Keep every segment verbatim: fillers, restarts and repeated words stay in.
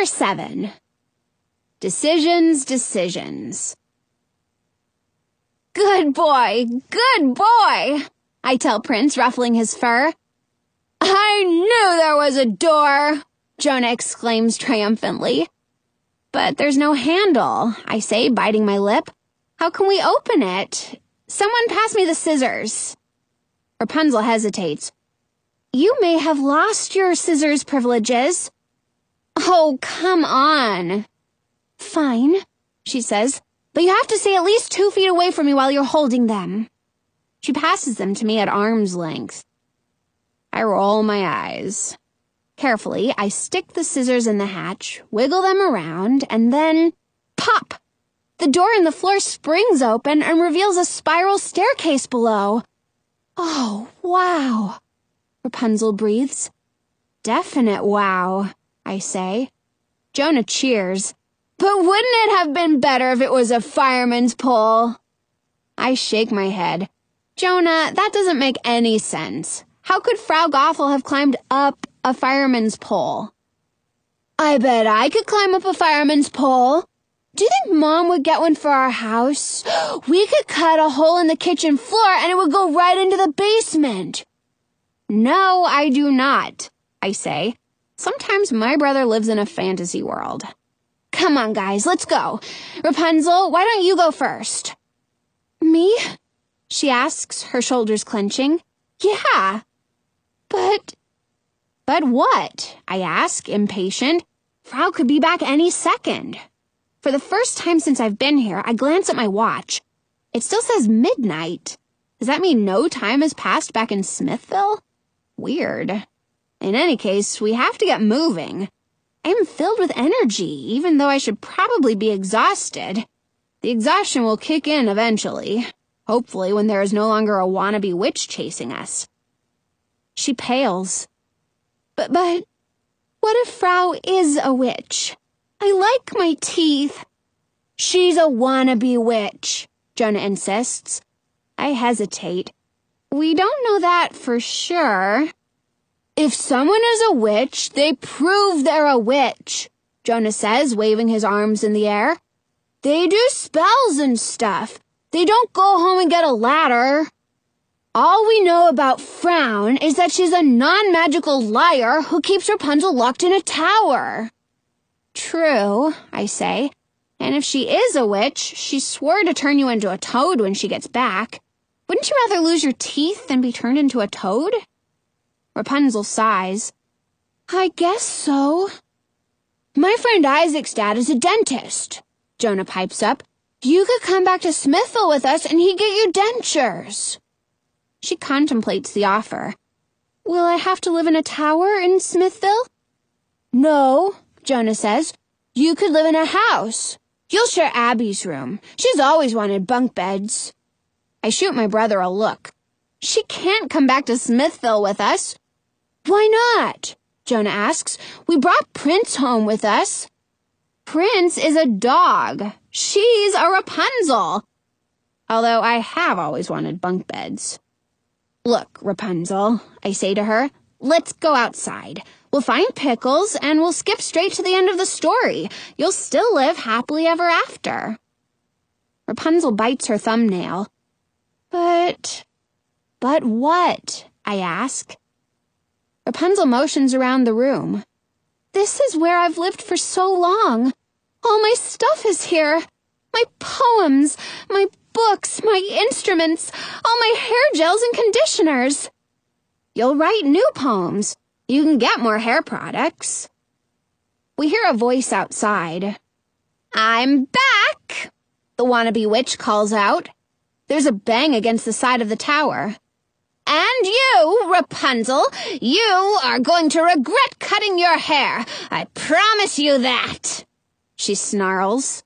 seven. Decisions, decisions. Good boy, good boy, I tell Prince, ruffling his fur. I knew there was a door, Jonah exclaims triumphantly. But there's no handle, I say, biting my lip. How can we open it? Someone pass me the scissors. Rapunzel hesitates. You may have lost your scissors privileges. Oh, come on. Fine, she says, but you have to stay at least two feet away from me while you're holding them. She passes them to me at arm's length. I roll my eyes. Carefully, I stick the scissors in the hatch, wiggle them around, and then pop! The door in the floor springs open and reveals a spiral staircase below. Oh, wow, Rapunzel breathes. Definite wow, I say. Jonah cheers. But wouldn't it have been better if it was a fireman's pole? I shake my head. Jonah, that doesn't make any sense. How could Frau Gothel have climbed up a fireman's pole? I bet I could climb up a fireman's pole. Do you think Mom would get one for our house? We could cut a hole in the kitchen floor and it would go right into the basement. No, I do not, I say. Sometimes my brother lives in a fantasy world. Come on, guys, let's go. Rapunzel, why don't you go first? Me? She asks, her shoulders clenching. Yeah. But... But what? I ask, impatient. Frau could be back any second. For the first time since I've been here, I glance at my watch. It still says midnight. Does that mean no time has passed back in Smithville? Weird. In any case, we have to get moving. I am filled with energy, even though I should probably be exhausted. The exhaustion will kick in eventually. Hopefully when there is no longer a wannabe witch chasing us. She pales. But, but, what if Frau is a witch? I like my teeth. She's a wannabe witch, Jonah insists. I hesitate. We don't know that for sure. If someone is a witch, they prove they're a witch, Jonah says, waving his arms in the air. They do spells and stuff. They don't go home and get a ladder. All we know about Frown is that she's a non-magical liar who keeps Rapunzel locked in a tower. True, I say. And if she is a witch, she swore to turn you into a toad when she gets back. Wouldn't you rather lose your teeth than be turned into a toad? Rapunzel sighs. I guess so. My friend Isaac's dad is a dentist, Jonah pipes up. You could come back to Smithville with us and he'd get you dentures. She contemplates the offer. Will I have to live in a tower in Smithville? No, Jonah says. You could live in a house. You'll share Abby's room. She's always wanted bunk beds. I shoot my brother a look. She can't come back to Smithville with us. Why not? Jonah asks. We brought Prince home with us. Prince is a dog. She's a Rapunzel. Although I have always wanted bunk beds. Look, Rapunzel, I say to her, let's go outside. We'll find Pickles and we'll skip straight to the end of the story. You'll still live happily ever after. Rapunzel bites her thumbnail. But... But what? I ask. Rapunzel motions around the room. This is where I've lived for so long. All my stuff is here. My poems, my books, my instruments, all my hair gels and conditioners. You'll write new poems. You can get more hair products. We hear a voice outside. I'm back, the wannabe witch calls out. There's a bang against the side of the tower. And you, Rapunzel, you are going to regret cutting your hair. I promise you that, she snarls.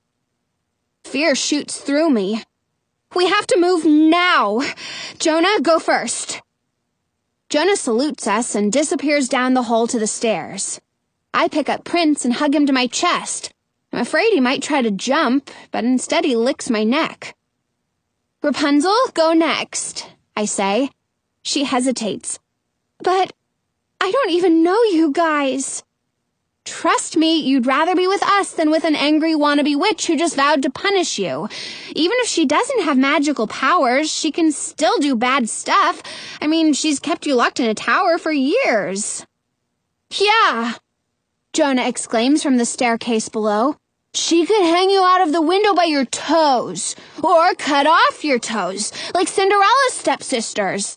Fear shoots through me. We have to move now. Jonah, go first. Jonah salutes us and disappears down the hole to the stairs. I pick up Prince and hug him to my chest. I'm afraid he might try to jump, but instead he licks my neck. Rapunzel, go next, I say. She hesitates. But I don't even know you guys. Trust me, you'd rather be with us than with an angry wannabe witch who just vowed to punish you. Even if she doesn't have magical powers, she can still do bad stuff. I mean, she's kept you locked in a tower for years. Yeah, Jonah exclaims from the staircase below. She could hang you out of the window by your toes, or cut off your toes, like Cinderella's stepsisters.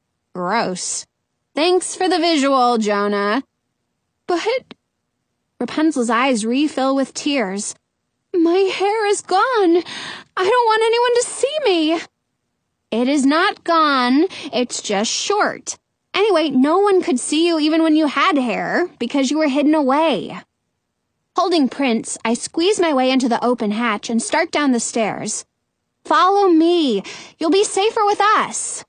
Gross. Thanks for the visual, Jonah. But... Rapunzel's eyes refill with tears. My hair is gone. I don't want anyone to see me. It is not gone. It's just short. Anyway, no one could see you even when you had hair, because you were hidden away. Holding Prince, I squeeze my way into the open hatch and start down the stairs. Follow me. You'll be safer with us.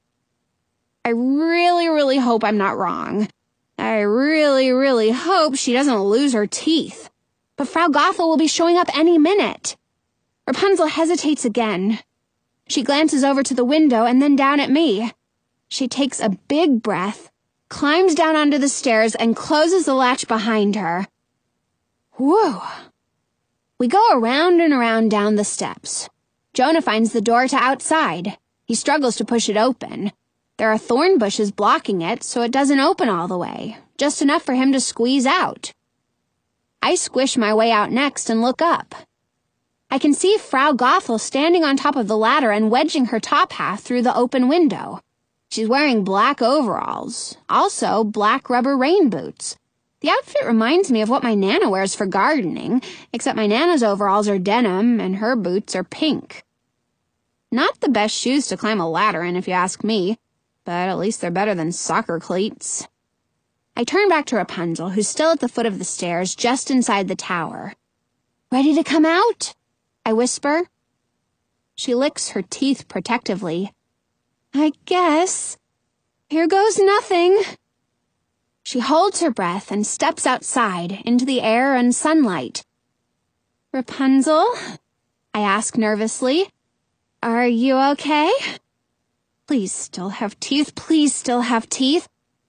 I really, really hope I'm not wrong. I really, really hope she doesn't lose her teeth. But Frau Gothel will be showing up any minute. Rapunzel hesitates again. She glances over to the window and then down at me. She takes a big breath, climbs down onto the stairs, and closes the latch behind her. Whew. We go around and around down the steps. Jonah finds the door to outside. He struggles to push it open. There are thorn bushes blocking it, so it doesn't open all the way, just enough for him to squeeze out. I squish my way out next and look up. I can see Frau Gothel standing on top of the ladder and wedging her top half through the open window. She's wearing black overalls, also black rubber rain boots. The outfit reminds me of what my Nana wears for gardening, except my Nana's overalls are denim and her boots are pink. Not the best shoes to climb a ladder in, if you ask me. But at least they're better than soccer cleats. I turn back to Rapunzel, who's still at the foot of the stairs, just inside the tower. Ready to come out? I whisper. She licks her teeth protectively. I guess. Here goes nothing. She holds her breath and steps outside, into the air and sunlight. Rapunzel? I ask nervously. Are you okay? Please still have teeth, please still have teeth.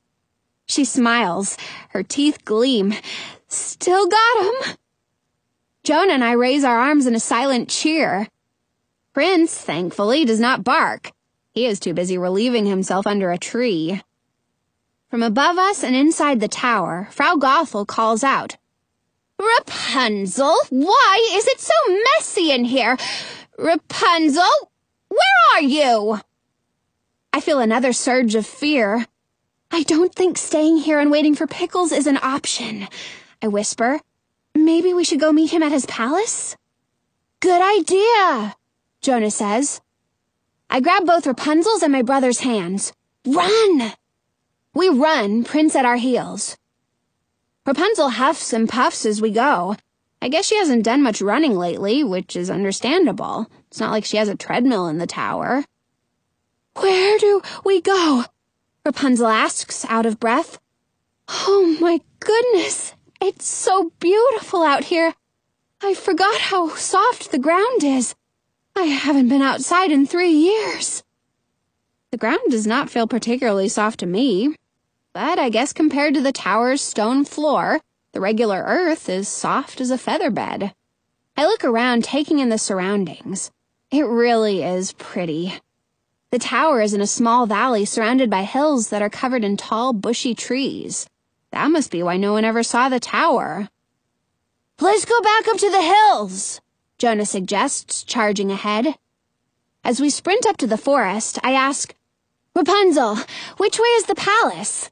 She smiles. Her teeth gleam. Still got 'em. Jonah and I raise our arms in a silent cheer. Prince, thankfully, does not bark. He is too busy relieving himself under a tree. From above us and inside the tower, Frau Gothel calls out, Rapunzel, why is it so messy in here? Rapunzel, where are you? I feel another surge of fear. I don't think staying here and waiting for Pickles is an option, I whisper. Maybe we should go meet him at his palace? Good idea, Jonah says. I grab both Rapunzel's and my brother's hands. Run! We run, Prince at our heels. Rapunzel huffs and puffs as we go. I guess she hasn't done much running lately, which is understandable. It's not like she has a treadmill in the tower. Where do we go? Rapunzel asks, out of breath. Oh my goodness, it's so beautiful out here. I forgot how soft the ground is. I haven't been outside in three years. The ground does not feel particularly soft to me, but I guess compared to the tower's stone floor, the regular earth is soft as a feather bed. I look around, taking in the surroundings. It really is pretty. The tower is in a small valley surrounded by hills that are covered in tall, bushy trees. That must be why no one ever saw the tower. Let's go back up to the hills, Jonah suggests, charging ahead. As we sprint up to the forest, I ask, Rapunzel, which way is the palace?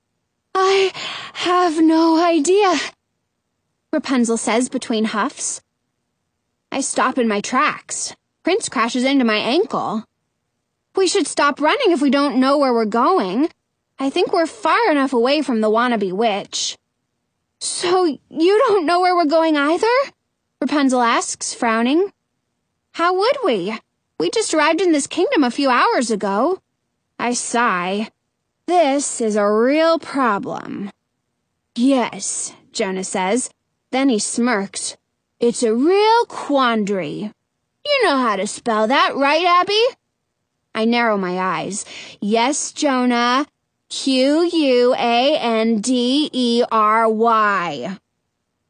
I have no idea, Rapunzel says between huffs. I stop in my tracks. Prince crashes into my ankle. We should stop running if we don't know where we're going. I think we're far enough away from the wannabe witch. So you don't know where we're going either? Rapunzel asks, frowning. How would we? We just arrived in this kingdom a few hours ago. I sigh. This is a real problem. Yes, Jonah says. Then he smirks. It's a real quandary. You know how to spell that, right, Abby? I narrow my eyes. Yes, Jonah. Q U A N D E R Y.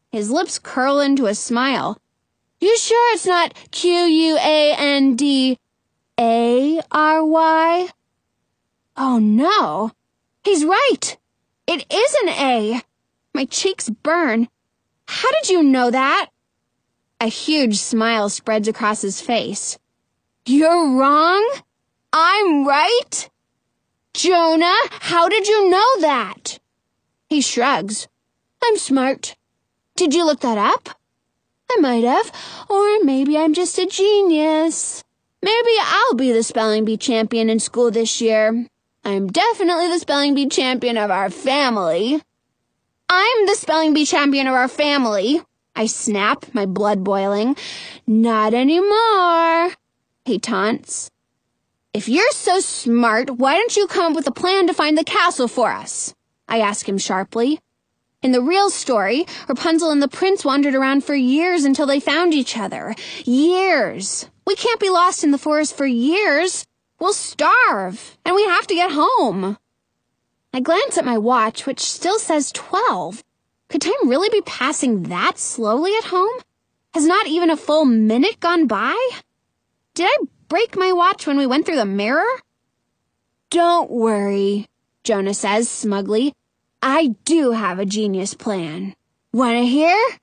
His lips curl into a smile. You sure it's not Q U A N D A R Y? Oh no, he's right. It is an A. My cheeks burn. How did you know that? A huge smile spreads across his face. You're wrong? I'm right? Jonah, how did you know that? He shrugs. I'm smart. Did you look that up? I might have, or maybe I'm just a genius. Maybe I'll be the spelling bee champion in school this year. I'm definitely the spelling bee champion of our family. I'm the spelling bee champion of our family. I snap, my blood boiling. Not anymore, he taunts. If you're so smart, why don't you come up with a plan to find the castle for us? I ask him sharply. In the real story, Rapunzel and the prince wandered around for years until they found each other. Years. We can't be lost in the forest for years. We'll starve, and we have to get home. I glance at my watch, which still says twelve. Could time really be passing that slowly at home? Has not even a full minute gone by? Did I break my watch when we went through the mirror? Don't worry, Jonah says smugly. I do have a genius plan. Wanna hear?